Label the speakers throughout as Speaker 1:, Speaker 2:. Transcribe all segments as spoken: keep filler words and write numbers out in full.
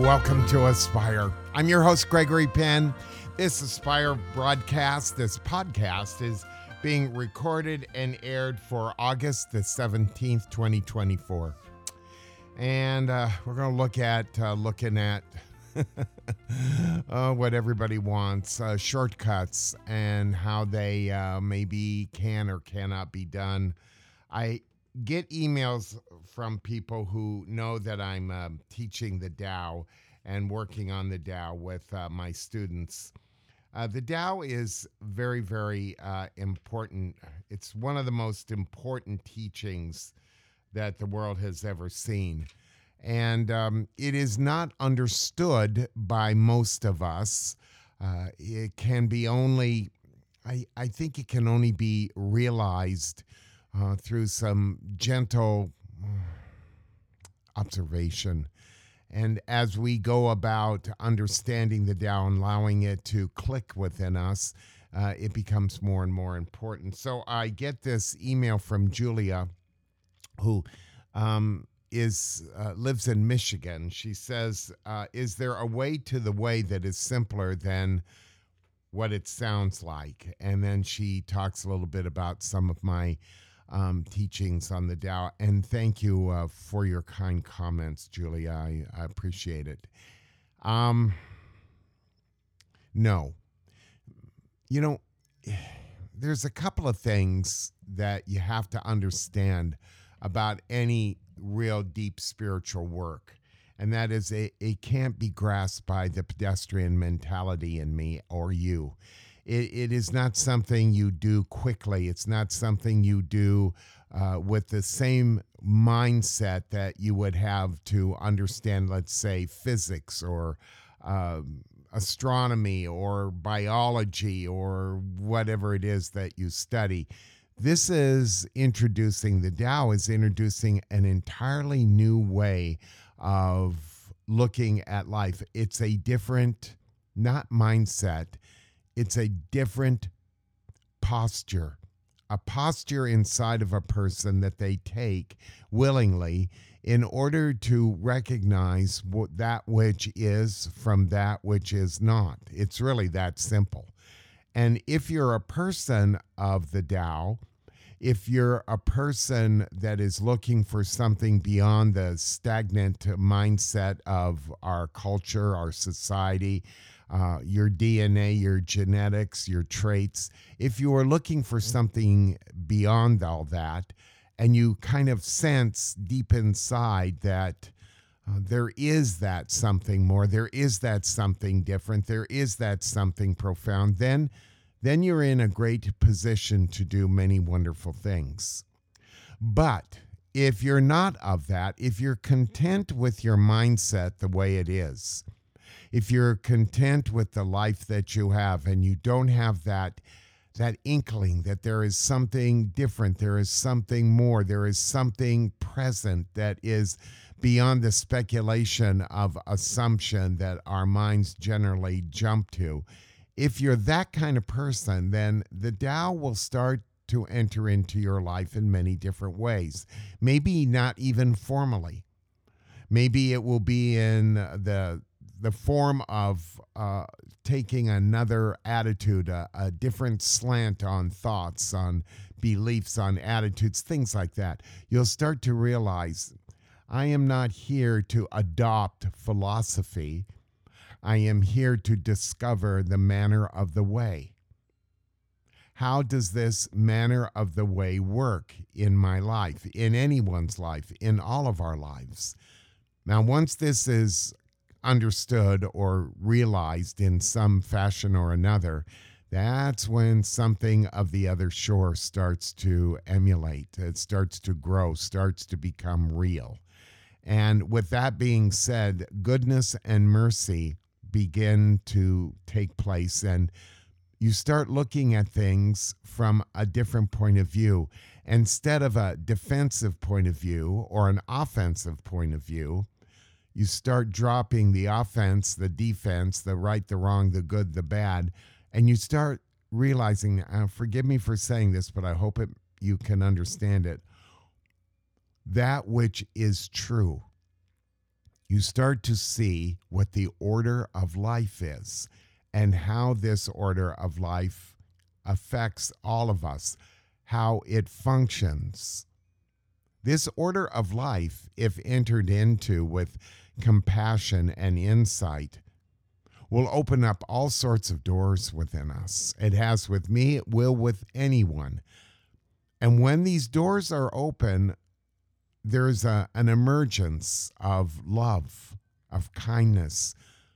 Speaker 1: welcome to Aspire. I'm your host, Gregory Penn. This Aspire broadcast, this podcast is being recorded and aired for August the seventeenth, twenty twenty-four. And uh, we're going to look at, uh, looking at uh, what everybody wants, uh, shortcuts, and how they uh, maybe can or cannot be done. I get emails from people who know that I'm uh, teaching the Tao and working on the Tao with uh, my students. Uh, the Tao is very, very uh, important. It's one of the most important teachings that the world has ever seen. And um, it is not understood by most of us. Uh, it can be only, I, I think it can only be realized uh, through some gentle observation. And as we go about understanding the Tao and allowing it to click within us, uh, it becomes more and more important. So I get this email from Julia, who um, is uh, lives in Michigan. She says, uh, is there a way to the way that is simpler than what it sounds like? And then she talks a little bit about some of my um, teachings on the Tao. And thank you uh, for your kind comments, Julia. I, I appreciate it. Um, no. You know, there's a couple of things that you have to understand about any real deep spiritual work. And that is it, it can't be grasped by the pedestrian mentality in me or you. It, it is not something you do quickly. It's not something you do uh, with the same mindset that you would have to understand, let's say, physics or uh, astronomy or biology or whatever it is that you study. This is introducing, the Tao is introducing an entirely new way of looking at life. It's a different, not mindset, it's a different posture, a posture inside of a person that they take willingly in order to recognize what, that which is from that which is not. It's really that simple. And if you're a person of the Tao, if you're a person that is looking for something beyond the stagnant mindset of our culture, our society, uh, your D N A, your genetics, your traits, if you are looking for something beyond all that, and you kind of sense deep inside that uh, there is that something more, there is that something different, there is that something profound, then then you're in a great position to do many wonderful things. But if you're not of that, if you're content with your mindset the way it is, if you're content with the life that you have and you don't have that, that inkling that there is something different, there is something more, there is something present that is beyond the speculation of assumption that our minds generally jump to, if you're that kind of person, then the Tao will start to enter into your life in many different ways. Maybe not even formally. Maybe it will be in the the form of uh, taking another attitude, a, a different slant on thoughts, on beliefs, on attitudes, things like that. You'll start to realize, I am not here to adopt philosophy. I am here to discover the manner of the way. How does this manner of the way work in my life, in anyone's life, in all of our lives? Now, once this is understood or realized in some fashion or another, that's when something of the other shore starts to emulate. It starts to grow, starts to become real. And with that being said, goodness and mercy begin to take place, and you start looking at things from a different point of view. Instead of a defensive point of view or an offensive point of view, you start dropping the offense, the defense, the right, the wrong, the good, the bad, and you start realizing, uh, forgive me for saying this, but I hope it, you can understand it, that which is true you start to see what the order of life is and how this order of life affects all of us, how it functions. This order of life, if entered into with compassion and insight, will open up all sorts of doors within us. It has with me, it will with anyone. And when these doors are open, there's a, an emergence of love, of kindness.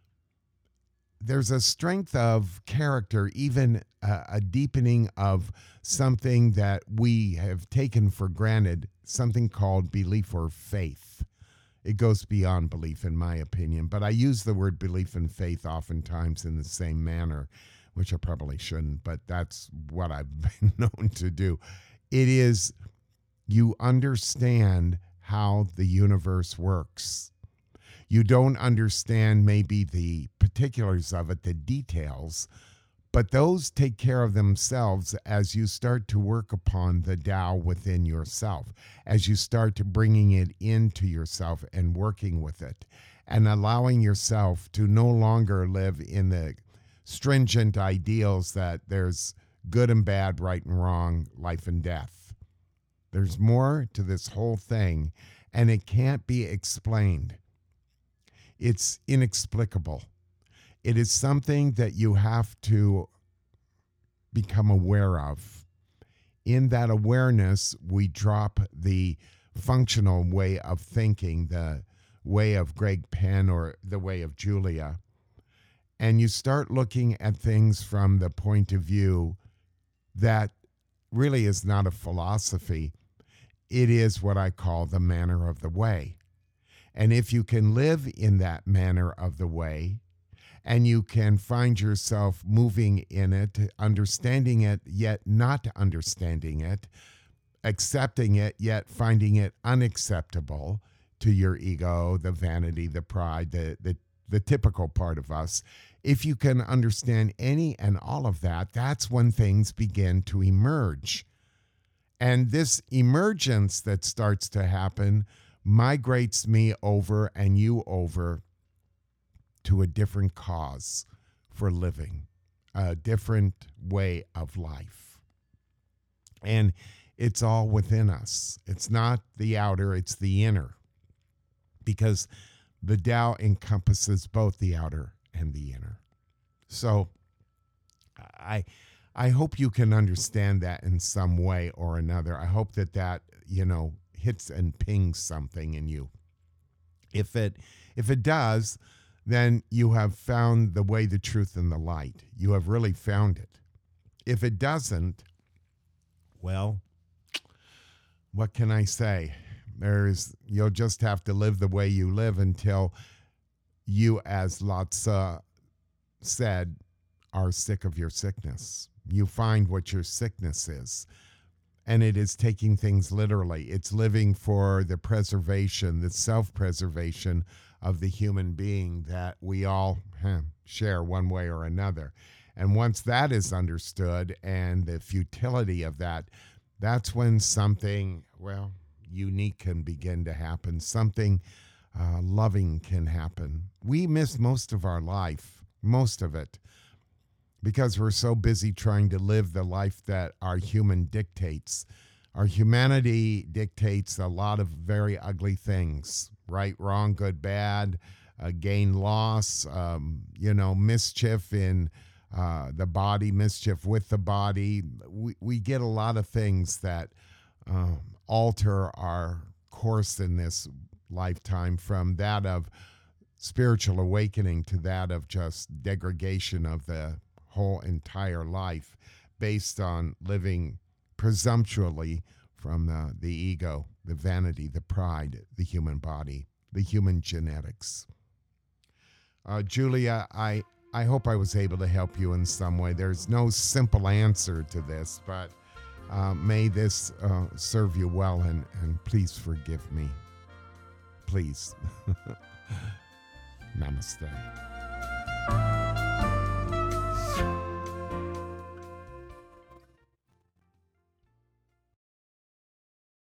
Speaker 1: There's a strength of character, even a, a deepening of something that we have taken for granted, something called belief or faith. It goes beyond belief, in my opinion, but I use the word belief and faith oftentimes in the same manner, which I probably shouldn't, but that's what I've been known to do. It is, you understand how the universe works. You don't understand maybe the particulars of it, the details, but those take care of themselves as you start to work upon the Tao within yourself, as you start to bringing it into yourself and working with it and allowing yourself to no longer live in the stringent ideals that there's good and bad, right and wrong, life and death. There's more to this whole thing, and it can't be explained. It's inexplicable. It is something that you have to become aware of. In that awareness, we drop the functional way of thinking, the way of Greg Penn or the way of Julia, and you start looking at things from the point of view that really is not a philosophy. It is what I call the manner of the way. And if you can live in that manner of the way, and you can find yourself moving in it, understanding it, yet not understanding it, accepting it, yet finding it unacceptable to your ego, the vanity, the pride, the, the, the typical part of us, if you can understand any and all of that, that's when things begin to emerge. And this emergence that starts to happen migrates me over and you over to a different cause for living, a different way of life. And it's all within us. It's not the outer, it's the inner. Because the Tao encompasses both the outer and the inner. So I I hope you can understand that in some way or another. I hope that that, you know, hits and pings something in you. If it if it does, then you have found the way, the truth, and the light. You have really found it. If it doesn't, well, what can I say? There's you'll just have to live the way you live until you, as Lao Tzu said, are sick of your sickness. You find what your sickness is. And it is taking things literally. It's living for the preservation, the self-preservation of the human being that we all huh, share one way or another. And once that is understood and the futility of that, that's when something, well, unique can begin to happen. Something uh, loving can happen. We miss most of our life, most of it, because we're so busy trying to live the life that our human dictates. Our humanity dictates a lot of very ugly things, right, wrong, good, bad, uh, gain, loss, um, you know, mischief in uh, the body, mischief with the body. We, we get a lot of things that um, alter our course in this lifetime, from that of spiritual awakening to that of just degradation of the whole entire life based on living presumptuously from the, the ego, the vanity, the pride, the human body, the human genetics. Uh, Julia, I, I hope I was able to help you in some way. There's no simple answer to this, but uh, may this uh, serve you well, and, and please forgive me. Please. Namaste.